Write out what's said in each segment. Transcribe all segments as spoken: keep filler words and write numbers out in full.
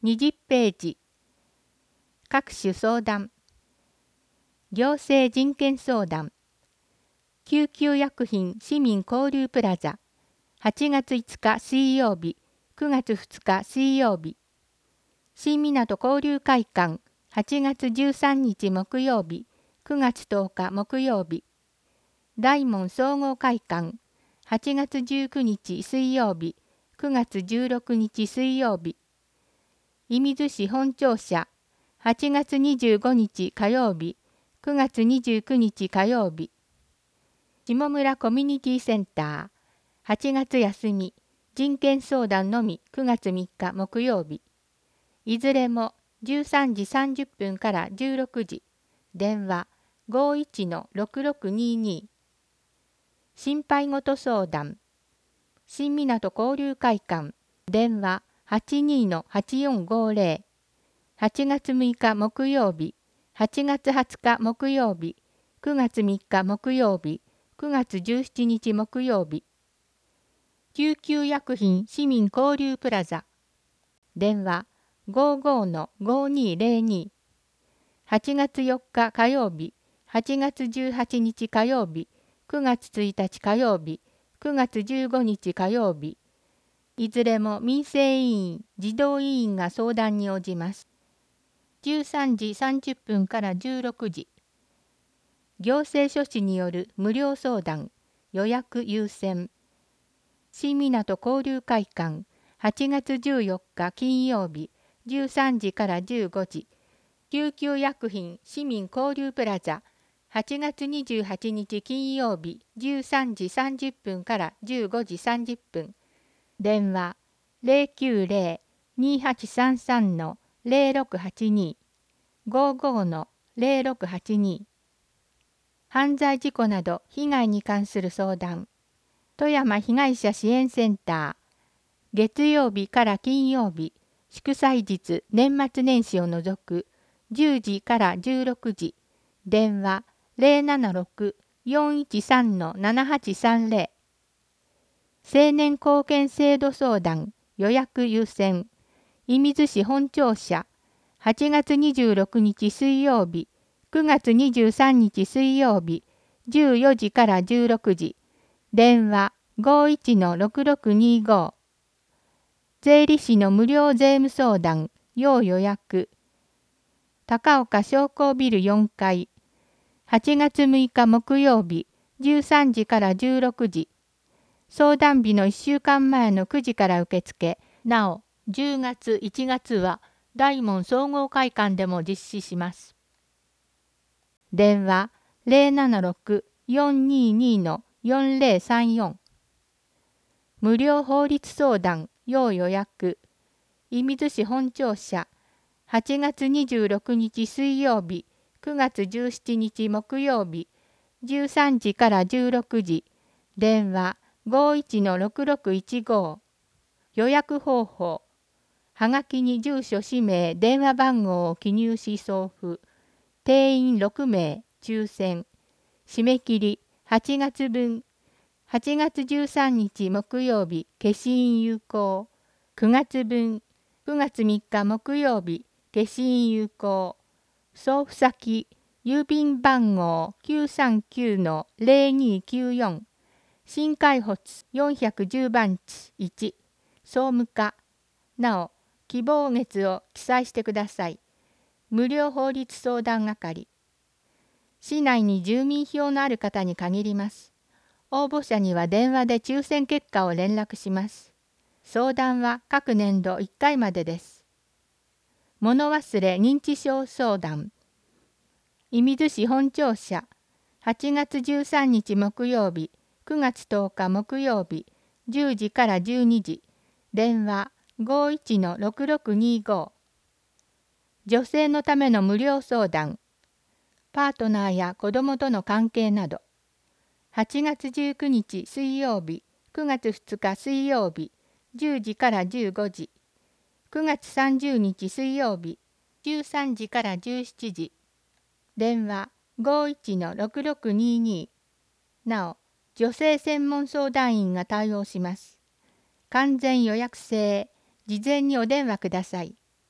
にじゅっページ。各種相談。行政人権相談。救急薬品市民交流プラザ。はちがついつか水曜日、くがつふつか水曜日。新港交流会館。はちがつじゅうさんにち木曜日、くがつとおか木曜日。大門総合会館。はちがつじゅうくにち水曜日、くがつじゅうろくにち水曜日。射水市本庁舎。はちがつにじゅうごにち火曜日、くがつにじゅうくにち火曜日。下村コミュニティセンター。はちがつ休み、人権相談のみくがつみっか木曜日。いずれもじゅうさんじさんじゅっぷんからじゅうろくじ。電話 ごーいちのろくろくにーにー。心配事相談。新港交流会館。電話 はちにーのはちよんごーぜろ。はちがつむいか木曜日、はちがつはつか木曜日、くがつみっか木曜日、くがつじゅうしちにち木曜日。救急薬品市民交流プラザ。電話 ごーごーのごーにーぜろにー。はちがつよっか火曜日、はちがつじゅうはちにち火曜日、くがつついたち火曜日、くがつじゅうごにち火曜日。いずれも民生委員、児童委員が相談に応じます。じゅうさんじさんじゅっぷんからじゅうろくじ。行政書士による無料相談、予約優先。新港交流会館、はちがつじゅうよっか金曜日、じゅうさんじからじゅうごじ。救急薬品市民交流プラザ、はちがつにじゅうはちにち金曜日、じゅうさんじさんじゅっぷんからじゅうごじさんじゅっぷん。電話 ゼロきゅうゼロ にーはちさんさん のゼロろくはちにー。ごーごーのゼロろくはちにー。犯罪事故など被害に関する相談。富山被害者支援センター。月曜日から金曜日、祝祭日、年末年始を除くじゅうじからじゅうろくじ。電話 ゼロななろく よんいちさん のななはちさんゼロ。青年貢献制度相談、予約優先。射水市本庁舎。はちがつにじゅうろくにち水曜日、くがつにじゅうさんにち水曜日、じゅうよじからじゅうろくじ。電話 ごーいちのろくろくにーごー。税理士の無料税務相談、要予約。高岡商工ビルよんかい。はちがつむいか木曜日、じゅうさんじからじゅうろくじ。相談日のいっしゅうかんまえのくじから受付。なお、じゅうがつ、いちがつは大門総合会館でも実施します。電話 ゼロななろく よんにーにー のよんゼロさんよん。無料法律相談、要予約。射水市本庁舎。はちがつにじゅうろくにち水曜日、くがつじゅうしちにち木曜日、じゅうさんじからじゅうろくじ。電話 ごーいちのろくろくいちごー。予約方法。はがきに住所、氏名、電話番号を記入し送付。定員ろくめい、抽選。締め切りはちがつぶん。はちがつじゅうさんにち木曜日、消印有効。くがつぶん。くがつみっか木曜日、消印有効。送付先、郵便番号 きゅうさんきゅうのゼロにーきゅうよん。新海保よんひゃくじゅうばんちいち。総務課。なお、希望月を記載してください。無料法律相談係。市内に住民票のある方に限ります。応募者には電話で抽選結果を連絡します。相談は各年度いっかいまでです。物忘れ認知症相談。射水市本庁舎。はちがつじゅうさんにち木曜日、くがつとおか木曜日、じゅうじからじゅうにじ。電話 ごーいちのろくろくにーごー。女性のための無料相談。パートナーや子供との関係など。はちがつじゅうくにち水曜日、くがつふつか水曜日、じゅうじからじゅうごじ。くがつさんじゅうにち水曜日、じゅうさんじからじゅうしちじ。電話 ごーいちのろくろくにーにー。なお、女性専門相談員が対応します。完全予約制。事前にお電話ください。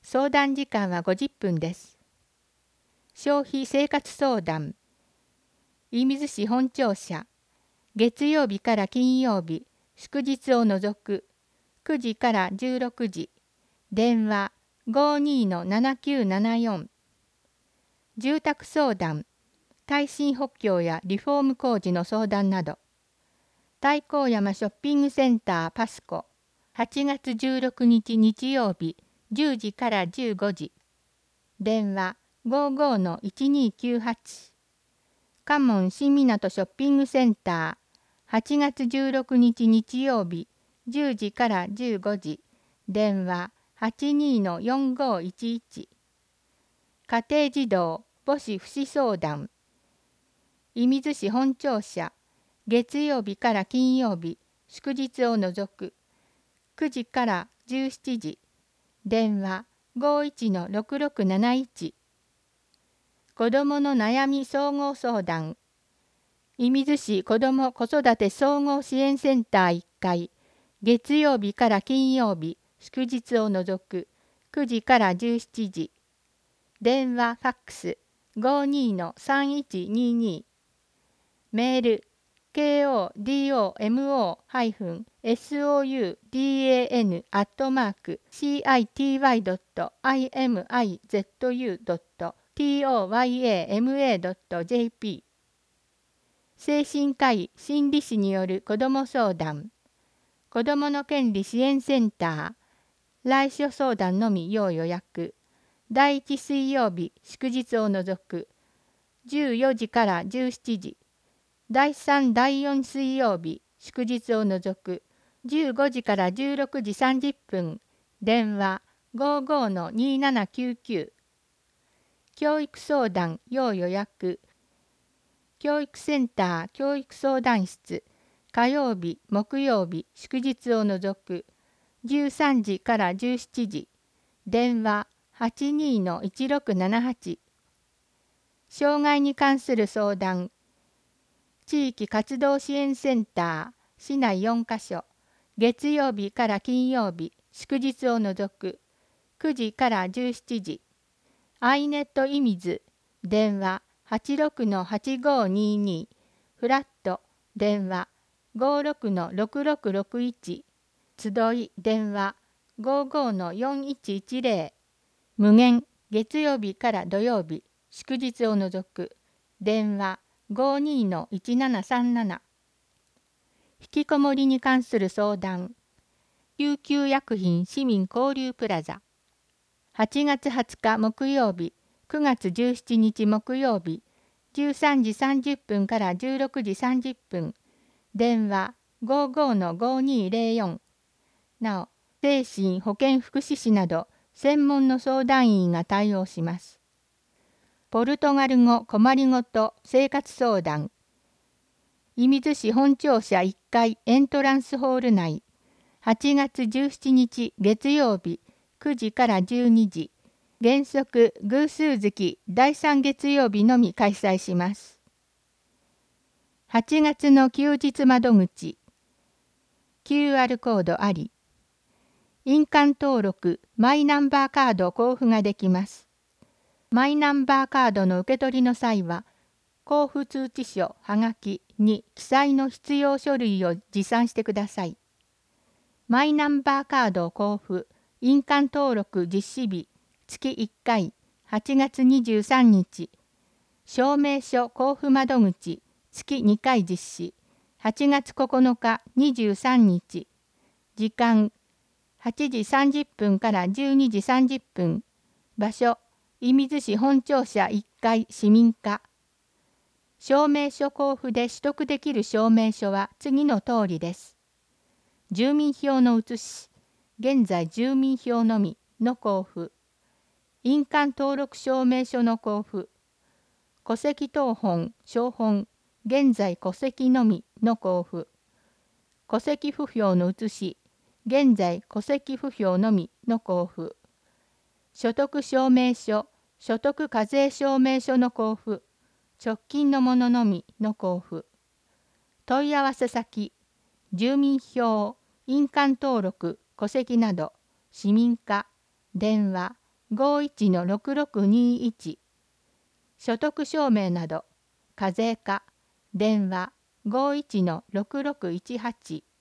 相談時間はごじゅっぷんです。消費生活相談。射水市本庁舎。月曜日から金曜日、祝日を除く。くじからじゅうろくじ。電話 ごにーのななきゅうななよん。住宅相談。耐震補強やリフォーム工事の相談など。太閤山ショッピングセンターパスコ。はちがつじゅうろくにち日曜日、じゅうじからじゅうごじ。電話 ごーごーのいちにーきゅうはち。関門新港ショッピングセンター。はちがつじゅうろくにち日曜日、じゅうじからじゅうごじ。電話 はちにーのよんごーいちいち。家庭児童母子福祉相談。射水市本庁舎。月曜日から金曜日、祝日を除く。くじからじゅうしちじ。電話 ごーいちのろくろくなないち。子どもの悩み総合相談。射水市子ども子育て総合支援センターいっかい。月曜日から金曜日、祝日を除く。くじからじゅうしちじ。電話ファックス ごーにーのさんいちにーにー。メール ケーオーディーオーエムオーソウダン アットマーク シーアイティーワイ ドット アイエムアイゼットユー ドット トヤマ ドット ジェーピー。精神科医心理師による子ども相談。子どもの権利支援センター。来所相談のみ要予約。だいいち水曜日祝日を除く。じゅうよじからじゅうしちじ。だいさんだいよん水曜日祝日を除く。じゅうごじからじゅうろくじさんじゅっぷん。電話 ごーごーのにーななきゅうきゅう。教育相談要予約。教育センター教育相談室。火曜日木曜日祝日を除く。じゅうさんじからじゅうしちじ。電話 はちにーのいちろくななはち。障害に関する相談。地域活動支援センター市内よんカ所。月曜日から金曜日祝日を除く。くじからじゅうしちじ。アイネット射水。電話 はちろくのはちごーにーにー。フラット。電話 ごーろくのろくろくろくいち。集い電話 ごーごーのよんいちいちゼロ。無限月曜日から土曜日祝日を除く。電話 ごーにーのいちななさんなな。引きこもりに関する相談。救急薬品市民交流プラザ。はちがつはつか木曜日、くがつじゅうしちにち木曜日、じゅうさんじさんじゅっぷんからじゅうろくじさんじゅっぷん。電話 ごーごーのごーにーゼロよん。なお、精神保健福祉士など専門の相談員が対応します。ポルトガル語困りごと生活相談。射水市本庁舎いっかいエントランスホール内。はちがつじゅうしちにち月曜日くじからじゅうにじ。原則偶数月だいさん月曜日のみ開催します。はちがつの休日窓口。キューアール コードあり。印鑑登録マイナンバーカード交付ができます。マイナンバーカードの受け取りの際は、交付通知書はがきに記載の必要書類を持参してください。マイナンバーカード交付、印鑑登録実施日、月いっかい、はちがつにじゅうさんにち。証明書交付窓口、月にかい実施、はちがつここのかにじゅうさんにち。時間、はちじさんじゅっぷんからじゅうにじさんじゅっぷん。場所、射水市本庁舎いっかい市民課。証明書交付で取得できる証明書は次の通りです。住民票の写し、現在住民票のみの交付。印鑑登録証明書の交付。戸籍謄本、証本、現在戸籍のみの交付。戸籍不評の写し、現在戸籍不評のみの交付。所得証明書、所得課税証明書の交付。直近のもののみの交付。問い合わせ先、住民票、印鑑登録、戸籍など、市民課、電話ごいちのろくろくにいち、所得証明など課税課電話ごいちのろくろくいちはち